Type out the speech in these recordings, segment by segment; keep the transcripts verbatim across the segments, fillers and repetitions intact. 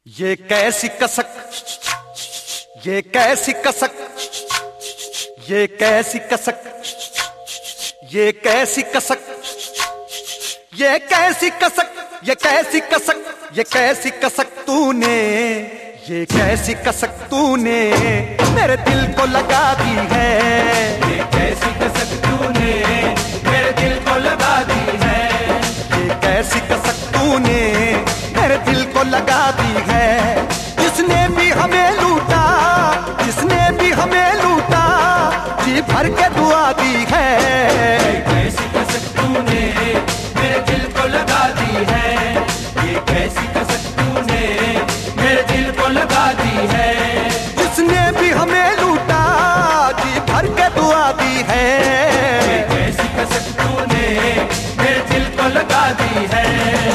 ये कैसी कसक, ये कैसी कसक, ये कैसी कसक, ये कैसी कसक, ये कैसी कसक, ये कैसी कसक, ये कैसी कसक तूने, ये कैसी कसक तूने मेरे दिल को लगा दी है। ये कैसी कसक तूने मेरे दिल को लगा दी है। ये कैसी कसक तूने मेरे दिल को लगा दी है। जिसने भी हमें लूटा, जिसने भी हमें लूटा, जी भर के दुआ दी है। ये कैसी कसक तूने मेरे दिल को लगा दी है। ये कैसी कसक तूने मेरे दिल को लगा दी है। जिसने भी हमें लूटा, जी भर के दुआ दी है। ये कैसी कसक तूने मेरे दिल को लगा दी है।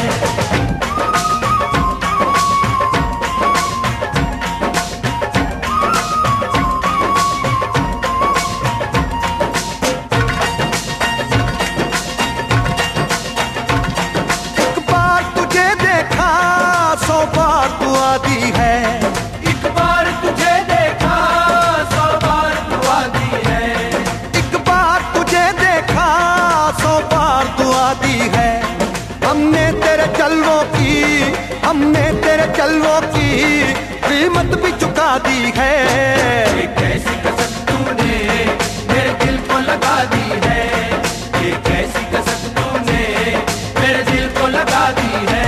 दी है एक बार तुझे देखा सौ बार दुआ दी है। एक बार तुझे देखा सौ बार दुआ दी है। हमने तेरे चलवों की, हमने तेरे चलवों की कीमत भी चुका दी है। ये कैसी कसक तूने मेरे दिल को लगा दी है। ये कैसी कसक तूने मेरे दिल को लगा दी है।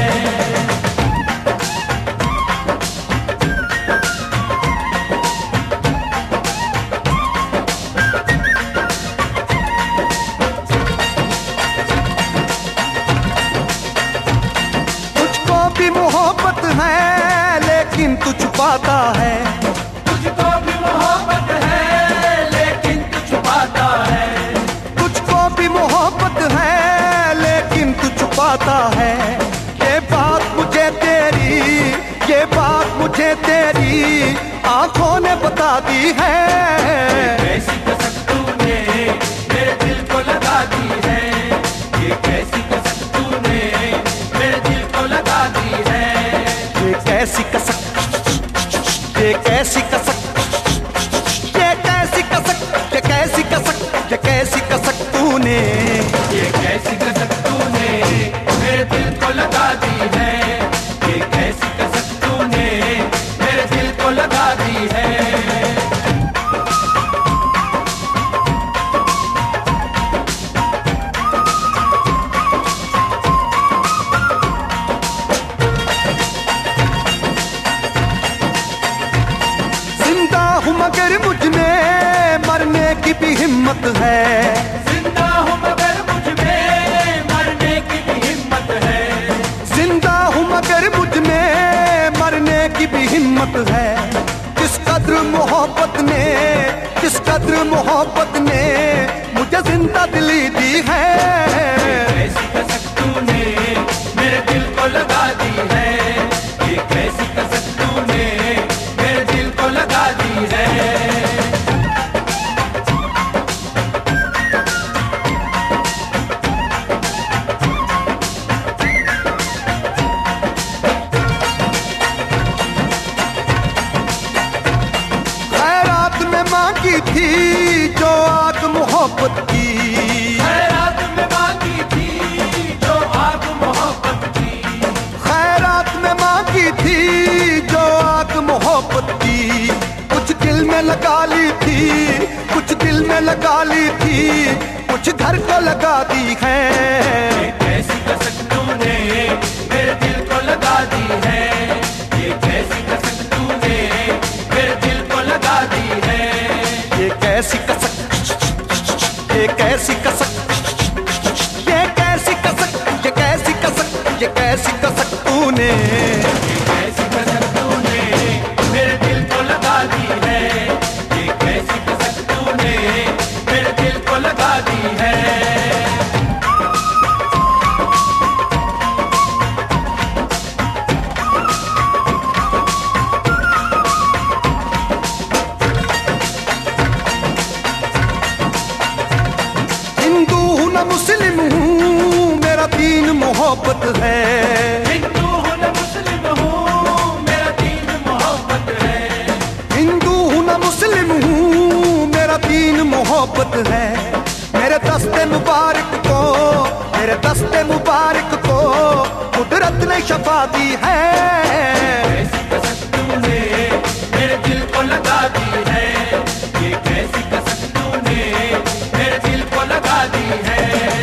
मोहब्बत है लेकिन तू छुपाता है। तुझको भी मोहब्बत है लेकिन तू छुपाता है। तुझको भी मोहब्बत है लेकिन तू छुपाता है। ये बात मुझे तेरी, ये बात मुझे तेरी आंखों ने बता दी है। कैसी कसक तूने मेरे दिल को लगा दी है। ये कैसी कसक तूने मेरे दिल को लगा दी है। ये कैसी कसक, ये कैसी कसक, ये कैसी कसक, ये कैसी कसक, ये कैसी कसक तूने, ये कैसी कसक तूने मेरे दिल को लगा दी है। ये कैसी कसक तूने मेरे दिल को लगा दी है। मगर मुझ में मरने की भी हिम्मत है। जिंदा हूँ मगर मुझ में मरने की भी हिम्मत है। जिंदा हूँ मगर मुझ में मरने की भी हिम्मत है। किस कद्र मोहब्बत ने, किस कद्र मोहब्बत ने मुझे जिंदा दिली दी है। कैसी कसक तूने मेरे दिल को लगा दी है। ये कैसी कसक तूने मेरे दिल को लगा दी है। खैरात में मांगी थी जो आग मोहब्बत की। खैरात में मांगी थी जो आग मोहब्बत की। खैरात में मांगी थी जो आग मोहब्बत की। कुछ दिल में लगा ली थी, कुछ दिल में लगा ली थी, कुछ घर को लगा दी है। ये कैसी कसक तूने मेरे दिल को लगा दी है। ये कैसी कसक तूने मेरे दिल को लगा दी है। ये कैसी कसक, ये कैसी कसक, ये कैसी कसक, ये कैसी कसक, ये कैसी कसक तूने, ये कैसी कसक तूने मेरे दिल को लगा दी है। ये कैसी कसक तूने मेरे दिल को लगा दी है। हिंदू हूँ न मुस्लिम हूँ, मेरा दीन मोहब्बत है। हिंदू हूँ न मुस्लिम हूँ, मेरा मोहब्बत है। मेरे दस्ते मुबारक को, मेरे दस्ते मुबारक को कुदरत ने शफा दी है। कैसी कसक तूने मेरे दिल को लगा दी है, ये कैसी कसक तूने मेरे दिल को लगा दी है।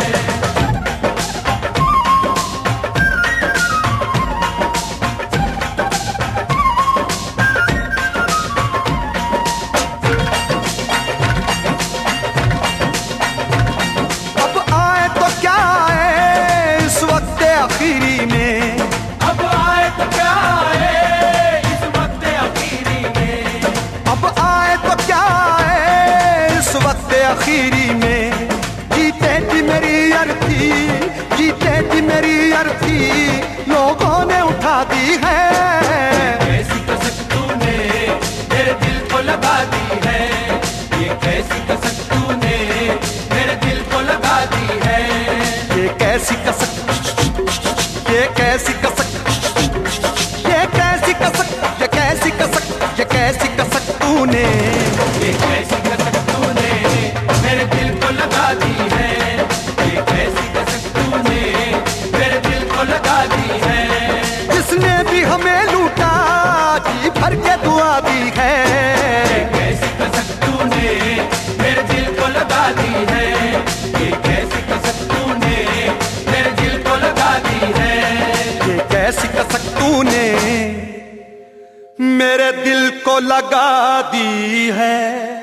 आखिरी में अब आए तो क्या आए इस वक्त आखिरी में, अब आए तो क्या आए इस वक्त आखिरी में। जीते जी मेरी अर्थी, जीते जी मेरी अर्थी लोगों ने उठा दी है। कैसी कसक तूने मेरे दिल को लगा दी है, ये कैसी कसक तूने मेरे दिल को लगा दी है। ये कैसी कसक, ये कैसी कसक, ये कैसी कसक, ये कैसी कसक, ये कैसी कसक तूने, ये कैसी कसक तूने मेरे दिल को लगा दी है, ये कैसी कसक तूने मेरे दिल को लगा दी है। जिसने भी हमें लूटा जी भर के दुआ दी है। ये कैसी कसक तूने मेरे दिल को लगा दी है, ये कैसी कसक तूने मेरे दिल को लगा दी है। ये कैसी कसक तूने मेरे दिल को लगा दी है।